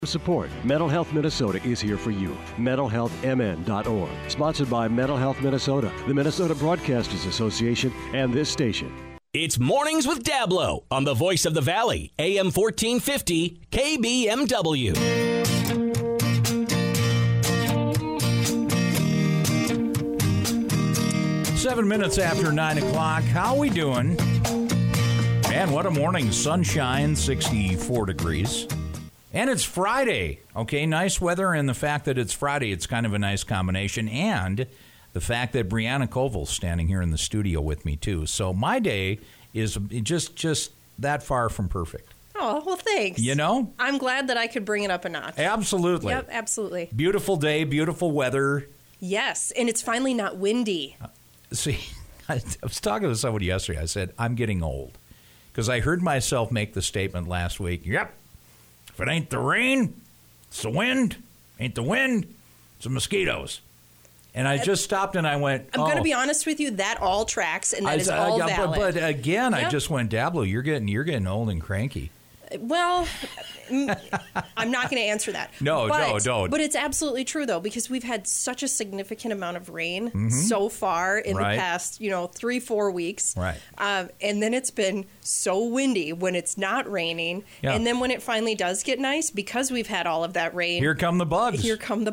Support. Mental Health Minnesota is here for you. MentalHealthMN.org. Sponsored by Mental Health Minnesota, the Minnesota Broadcasters Association, and this station. It's Mornings with Dablo on the Voice of the Valley, AM 1450, KBMW. Seven minutes after 9 o'clock. How we doing? Man, what a morning. Sunshine, 64 degrees. And it's Friday, okay? Nice weather, and the fact that it's Friday, it's kind of a nice combination. And the fact that Brianna Koval's standing here in the studio with me, too. So my day is just that far from perfect. Oh, well, thanks. You know? I'm glad that I could bring it up a notch. Absolutely. Yep, absolutely. Beautiful day, beautiful weather. Yes, and it's finally not windy. See, I was talking to somebody yesterday. I said, I'm getting old. Because I heard myself make the statement last week, yep. If it ain't the rain, it's the wind. Ain't the wind, it's the mosquitoes. And I just stopped and I went, I'm going to be honest with you, that all tracks and that is all valid. But again, yep. I just went, Dablo, you're getting old and cranky. Well, I'm not going to answer that. No, don't. But it's absolutely true, though, because we've had such a significant amount of rain so far in the past, 3-4 weeks. Right. And then it's been so windy when it's not raining. Yeah. And then when it finally does get nice, because we've had all of that rain. Here come the bugs.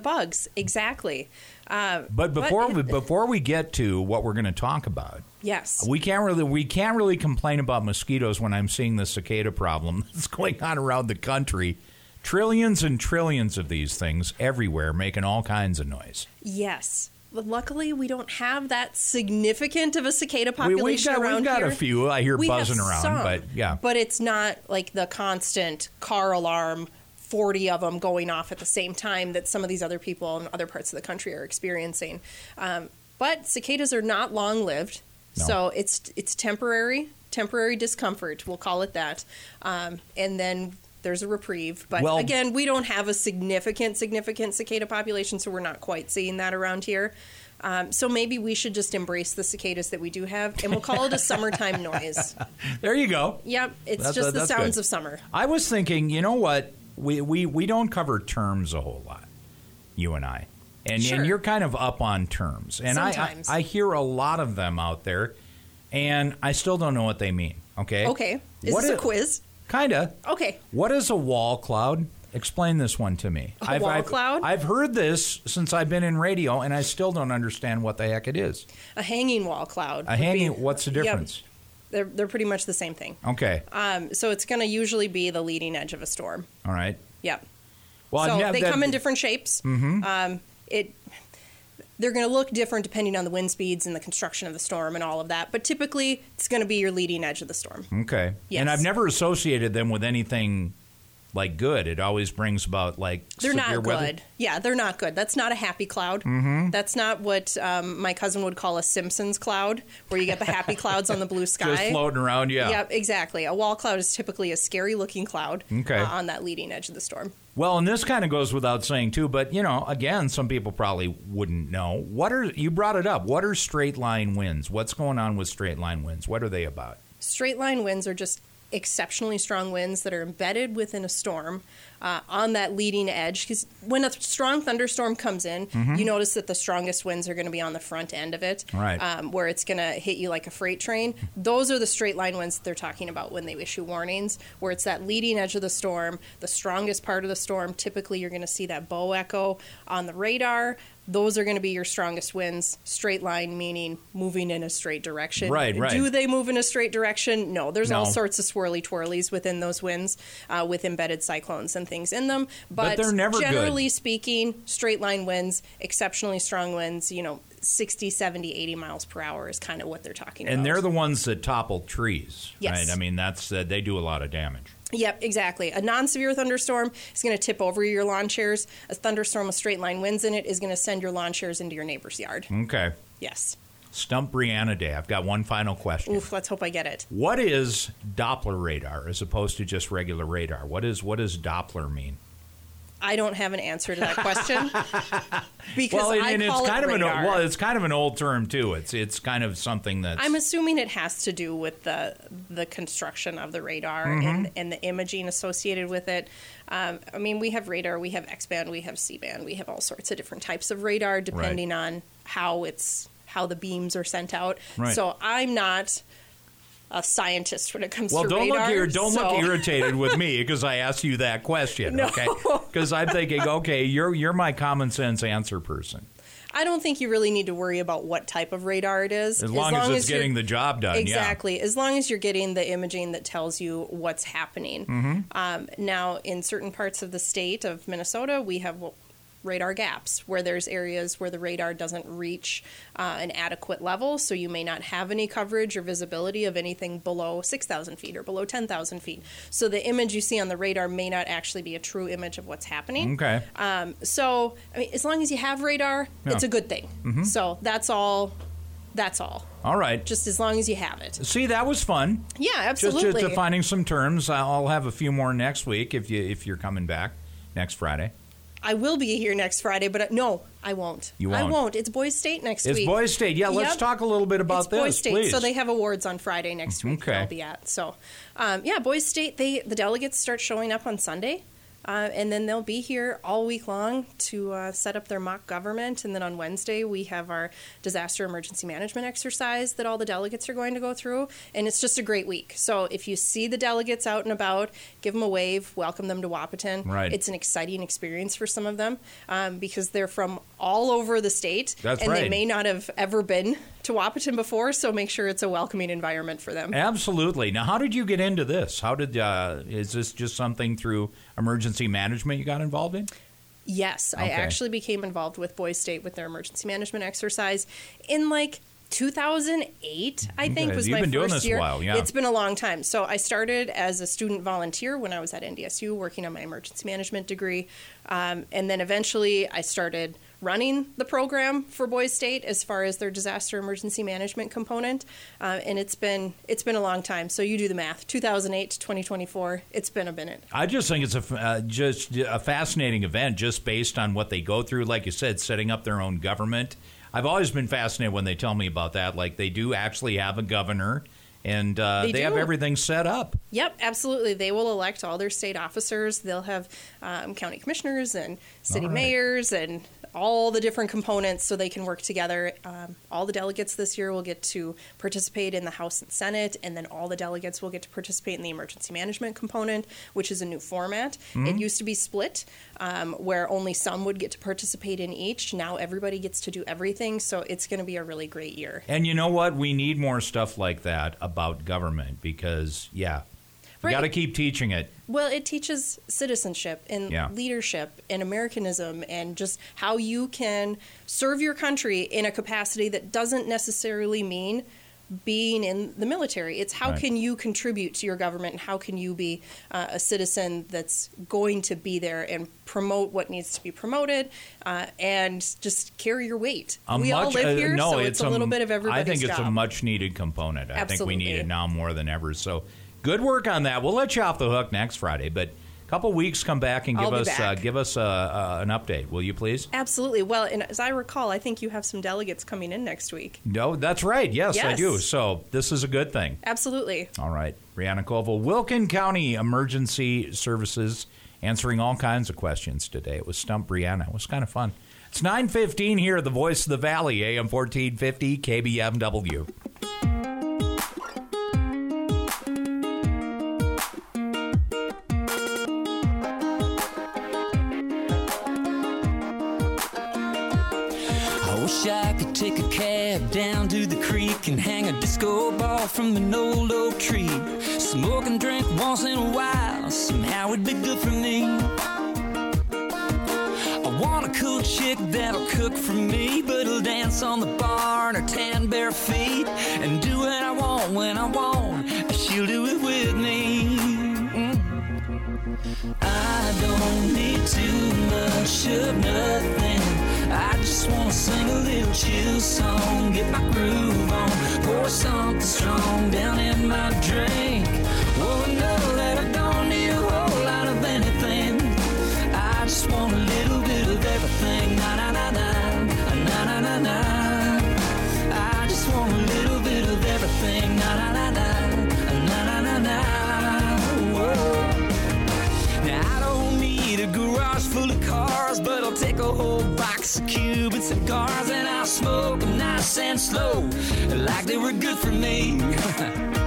Exactly. But before we get to what we're going to talk about, yes, we can't really complain about mosquitoes when I'm seeing the cicada problem that's going on around the country. Trillions and trillions of these things everywhere, making all kinds of noise. Yes. But luckily, we don't have that significant of a cicada population around here. We've got a few. I hear buzzing around, some, but yeah. But it's not like the constant car alarm, 40 of them going off at the same time that some of these other people in other parts of the country are experiencing. But cicadas are not long-lived, so it's temporary discomfort. We'll call it that. And then there's a reprieve. But again, we don't have a significant cicada population, so we're not quite seeing that around here. So maybe we should just embrace the cicadas that we do have, and we'll call it a summertime noise. There you go. Yep, it's just the sounds good. of summer. I was thinking, you know what? We don't cover terms a whole lot, you and I. And you're kind of up on terms. And sometimes. I hear a lot of them out there, and I still don't know what they mean, okay? Okay. Is this a quiz? Kind of. Okay. What is a wall cloud? Explain this one to me. Wall cloud? I've heard this since I've been in radio, and I still don't understand what the heck it is. A hanging wall cloud. What's the difference? Yep. They're pretty much the same thing. Okay. So it's going to usually be the leading edge of a storm. All right. Yep. Well, so they come in different shapes. Mm-hmm. They're going to look different depending on the wind speeds and the construction of the storm and all of that. But typically, it's going to be your leading edge of the storm. Okay. Yes. And I've never associated them with anything like good. It always brings about they're severe not weather. Good. Yeah, they're not good. That's not a happy cloud. Mm-hmm. That's not what my cousin would call a Simpsons cloud, where you get the happy clouds on the blue sky. Just floating around, yeah. Yep, exactly. A wall cloud is typically a scary-looking cloud on that leading edge of the storm. Well, and this kind of goes without saying, too, but, again, some people probably wouldn't know. You brought it up. What are straight-line winds? What's going on with straight-line winds? What are they about? Straight-line winds are just exceptionally strong winds that are embedded within a storm on that leading edge. Because when a strong thunderstorm comes in, you notice that the strongest winds are going to be on the front end of it, where it's going to hit you like a freight train. Those are the straight line winds that they're talking about when they issue warnings, where it's that leading edge of the storm, the strongest part of the storm. Typically, you're going to see that bow echo on the radar. Those are going to be your strongest winds. Straight line meaning moving in a straight direction. Right. Do they move in a straight direction? No. There's all sorts of swirly twirlies within those winds with embedded cyclones and things in them. But they're never generally speaking, straight line winds, exceptionally strong winds, 60, 70, 80 miles per hour is kind of what they're talking about. And they're the ones that topple trees, yes. Right? I mean, that's they do a lot of damage. Yep, exactly. A non-severe thunderstorm is going to tip over your lawn chairs. A thunderstorm with straight line winds in it is going to send your lawn chairs into your neighbor's yard. Okay. Yes. Stump Brianna Day. I've got one final question. Oof, let's hope I get it. What is Doppler radar as opposed to just regular radar? What does Doppler mean? I don't have an answer to that question because it's kind of an old term too. It's kind of something that's. I'm assuming it has to do with the construction of the radar and the imaging associated with it. I mean, we have radar, we have X-band, we have C-band, we have all sorts of different types of radar depending on how the beams are sent out. Right. So I'm not a scientist when it comes to radar. Don't look irritated with me because I asked you that question. No. Okay, because I'm thinking, okay, you're my common sense answer person. I don't think you really need to worry about what type of radar it is. As long as it's getting the job done. Exactly. Yeah. As long as you're getting the imaging that tells you what's happening. Now, in certain parts of the state of Minnesota, we have radar gaps where there's areas where the radar doesn't reach an adequate level, so you may not have any coverage or visibility of anything below 6,000 feet or below 10,000 feet. So the image you see on the radar may not actually be a true image of what's happening. Okay. So, I mean, as long as you have radar, it's a good thing. So that's all. That's all. All right. Just as long as you have it. See, that was fun. Yeah, absolutely. Just defining some terms. I'll have a few more next week if you're coming back next Friday. I will be here next Friday, but no, I won't. You won't? I won't. It's Boys State next week. It's Boys State. Yeah, let's talk a little bit about this, Boys State. please. So they have awards on Friday next week that I'll be at. So, Boys State, the delegates start showing up on Sunday. And then they'll be here all week long to set up their mock government. And then on Wednesday, we have our disaster emergency management exercise that all the delegates are going to go through. And it's just a great week. So if you see the delegates out and about, give them a wave, welcome them to Wahpeton. Right. It's an exciting experience for some of them because they're from all over the state. That's and right. They may not have ever been to Wahpeton before, so make sure it's a welcoming environment for them. Absolutely. Now, how did you get into this? Is this just something through emergency management you got involved in? Yes, okay. I actually became involved with Boys State with their emergency management exercise in 2008, I think, was my first year. You've been doing this a while, yeah. It's been a long time. So I started as a student volunteer when I was at NDSU working on my emergency management degree. And then eventually I started running the program for Boys State as far as their disaster emergency management component. And it's been a long time. So you do the math. 2008 to 2024, it's been a minute. I just think it's just a fascinating event just based on what they go through. Like you said, setting up their own government. I've always been fascinated when they tell me about that. Like they do actually have a governor. And they have everything set up. Yep, absolutely. They will elect all their state officers. They'll have county commissioners and city mayors and all the different components so they can work together. All the delegates this year will get to participate in the House and Senate, and then all the delegates will get to participate in the emergency management component, which is a new format. It used to be split, where only some would get to participate in each. Now everybody gets to do everything, so it's going to be a really great year. And you know what? We need more stuff like that about government because, we got to keep teaching it. Well, it teaches citizenship and leadership and Americanism and just how you can serve your country in a capacity that doesn't necessarily mean being in the military. It's how can you contribute to your government and how can you be a citizen that's going to be there and promote what needs to be promoted and just carry your weight. We all live here, so it's a little bit of everybody's job. I think it's a much-needed component. Absolutely. I think we need it now more than ever. So good work on that. We'll let you off the hook next Friday, but a couple weeks, come back and give us an update, will you please? Absolutely. Well, and as I recall, I think you have some delegates coming in next week. No, that's right. Yes, I do. So this is a good thing. Absolutely. All right. Brianna Koval, Wilkin County Emergency Services, answering all kinds of questions today. It was Stump Brianna. It was kind of fun. It's 9:15 here at the Voice of the Valley, AM 1450, KBMW. I could take a cab down to the creek and hang a disco ball from an old oak tree. Smoke and drink once in a while, somehow it'd be good for me. I want a cool chick that'll cook for me, but it'll dance on the bar in her tan bare feet and do what I want when I want. She'll do it with me. I don't need too much of nothing. I just wanna sing a little chill song, get my groove on, pour something strong down in my drink. Oh, know that I don't need a whole lot of anything. I just just want a little bit of everything. Na na na na, na na na na. I just want a little bit of everything. Na na na na, na na na na. Whoa. Now I don't need a garage full of cars, but I'll take a whole box of Cuban cigars and I'll smoke them nice and slow, like they were good for me.